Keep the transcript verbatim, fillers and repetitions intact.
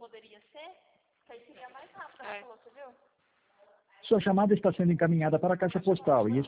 poderia ser, que aí seria mais rápido, ela É. falou, você viu? Sua chamada está sendo encaminhada para a caixa postal e